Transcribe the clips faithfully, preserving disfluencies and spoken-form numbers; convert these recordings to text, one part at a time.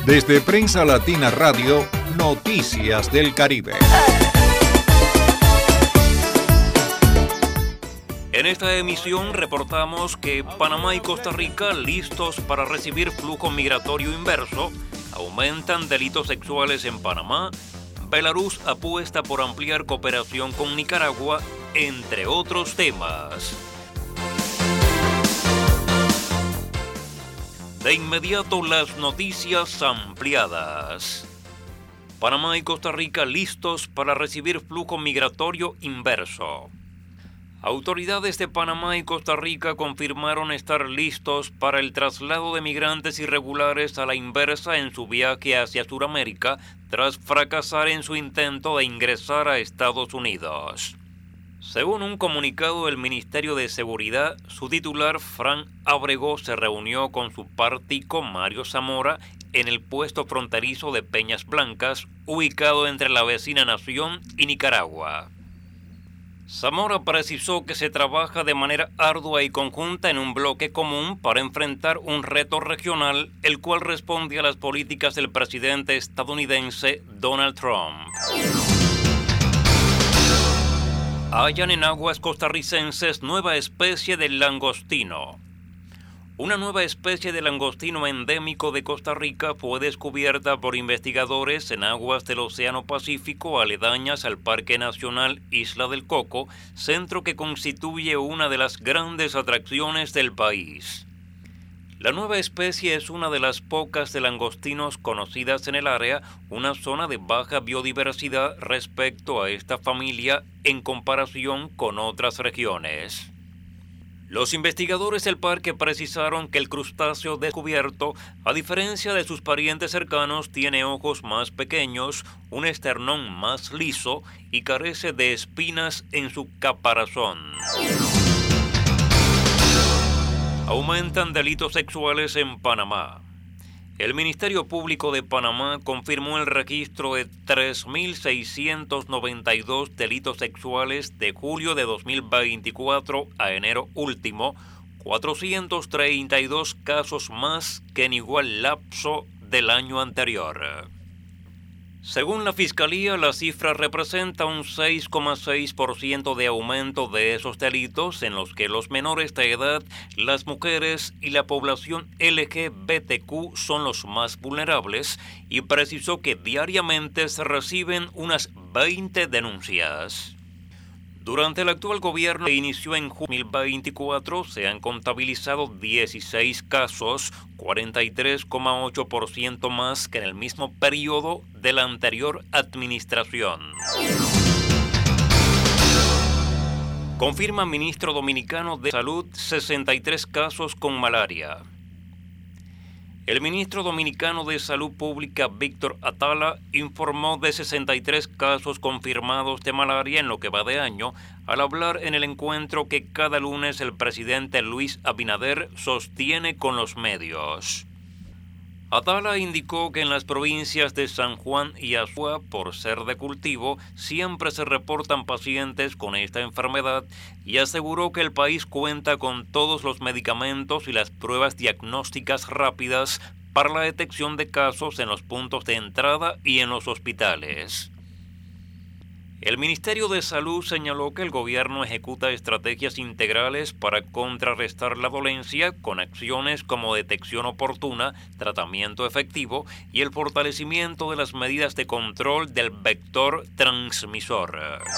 Desde Prensa Latina Radio, Noticias del Caribe. En esta emisión reportamos que Panamá y Costa Rica, listos para recibir flujo migratorio inverso, aumentan delitos sexuales en Panamá, Belarus apuesta por ampliar cooperación con Nicaragua, entre otros temas. De inmediato las noticias ampliadas. Panamá y Costa Rica listos para recibir flujo migratorio inverso. Autoridades de Panamá y Costa Rica confirmaron estar listos para el traslado de migrantes irregulares a la inversa en su viaje hacia Sudamérica tras fracasar en su intento de ingresar a Estados Unidos. Según un comunicado del Ministerio de Seguridad, su titular, Fran Ábrego, se reunió con su partico, Mario Zamora, en el puesto fronterizo de Peñas Blancas, ubicado entre la vecina nación y Nicaragua. Zamora precisó que se trabaja de manera ardua y conjunta en un bloque común para enfrentar un reto regional, el cual responde a las políticas del presidente estadounidense Donald Trump. Hallan en aguas costarricenses nueva especie de langostino. Una nueva especie de langostino endémico de Costa Rica fue descubierta por investigadores en aguas del Océano Pacífico aledañas al Parque Nacional Isla del Coco, centro que constituye una de las grandes atracciones del país. La nueva especie es una de las pocas de langostinos conocidas en el área, una zona de baja biodiversidad respecto a esta familia en comparación con otras regiones. Los investigadores del parque precisaron que el crustáceo descubierto, a diferencia de sus parientes cercanos, tiene ojos más pequeños, un esternón más liso y carece de espinas en su caparazón. Aumentan delitos sexuales en Panamá. El Ministerio Público de Panamá confirmó el registro de tres mil seiscientos noventa y dos delitos sexuales de julio de dos mil veinticuatro a enero último, cuatrocientos treinta y dos casos más que en igual lapso del año anterior. Según la Fiscalía, la cifra representa un seis coma seis por ciento de aumento de esos delitos en los que los menores de edad, las mujeres y la población L G B T Q son los más vulnerables, y precisó que diariamente se reciben unas veinte denuncias. Durante el actual gobierno que inició en dos mil veinticuatro se han contabilizado dieciséis casos, cuarenta y tres coma ocho por ciento más que en el mismo periodo de la anterior administración. Confirma ministro dominicano de Salud sesenta y tres casos con malaria. El ministro dominicano de Salud Pública, Víctor Atala, informó de sesenta y tres casos confirmados de malaria en lo que va de año, al hablar en el encuentro que cada lunes el presidente Luis Abinader sostiene con los medios. Atala indicó que en las provincias de San Juan y Azua, por ser de cultivo, siempre se reportan pacientes con esta enfermedad y aseguró que el país cuenta con todos los medicamentos y las pruebas diagnósticas rápidas para la detección de casos en los puntos de entrada y en los hospitales. El Ministerio de Salud señaló que el gobierno ejecuta estrategias integrales para contrarrestar la dolencia con acciones como detección oportuna, tratamiento efectivo y el fortalecimiento de las medidas de control del vector transmisor.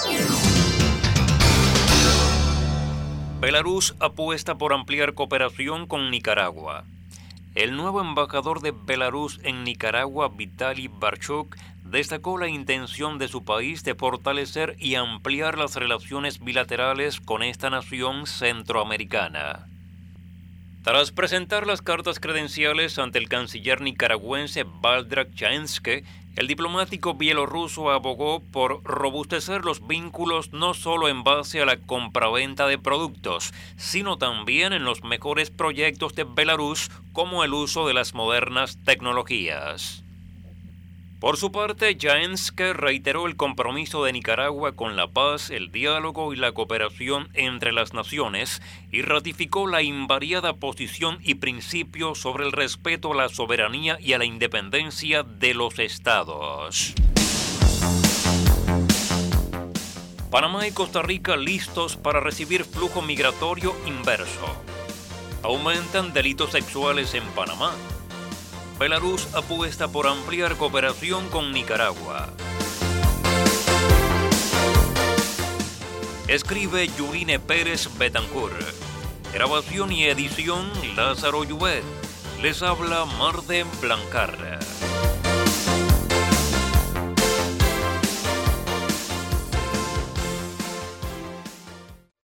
Belarus apuesta por ampliar cooperación con Nicaragua. El nuevo embajador de Belarus en Nicaragua, Vitaly Barchuk, destacó la intención de su país de fortalecer y ampliar las relaciones bilaterales con esta nación centroamericana. Tras presentar las cartas credenciales ante el canciller nicaragüense Valdrak Chaenske, el diplomático bielorruso abogó por robustecer los vínculos no solo en base a la compraventa de productos, sino también en los mejores proyectos de Belarus, como el uso de las modernas tecnologías. Por su parte, Jaenske reiteró el compromiso de Nicaragua con la paz, el diálogo y la cooperación entre las naciones y ratificó la invariada posición y principio sobre el respeto a la soberanía y a la independencia de los estados. Panamá y Costa Rica listos para recibir flujo migratorio inverso. Aumentan delitos sexuales en Panamá. Belarus apuesta por ampliar cooperación con Nicaragua. Escribe Yurine Pérez Betancourt. Grabación y edición Lázaro Lluvet. Les habla Marden Blancar.